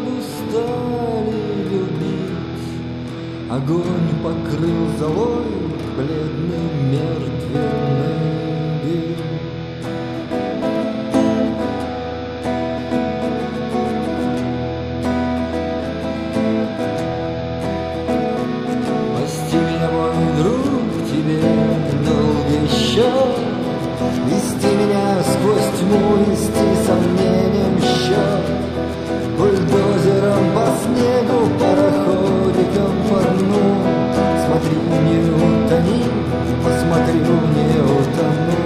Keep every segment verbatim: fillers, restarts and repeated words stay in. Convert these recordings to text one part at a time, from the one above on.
подустали любить. Огонь покрыл золой бледный мертвенный дым. Прости меня, мой друг, тебе долго еще вести меня сквозь тьму, вести сомнением счет. Бульдозером по снегу, пароходиком по дну. Смотри, не утони, посмотрю, не утону.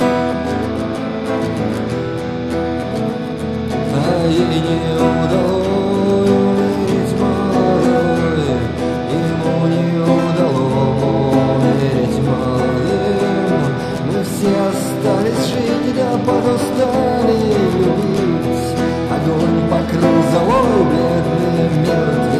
А ей не удалось молодой, ему не удалось молодым. Мы все остались жить, да подустали любить. Огонь покрыл золой бледный мертвый.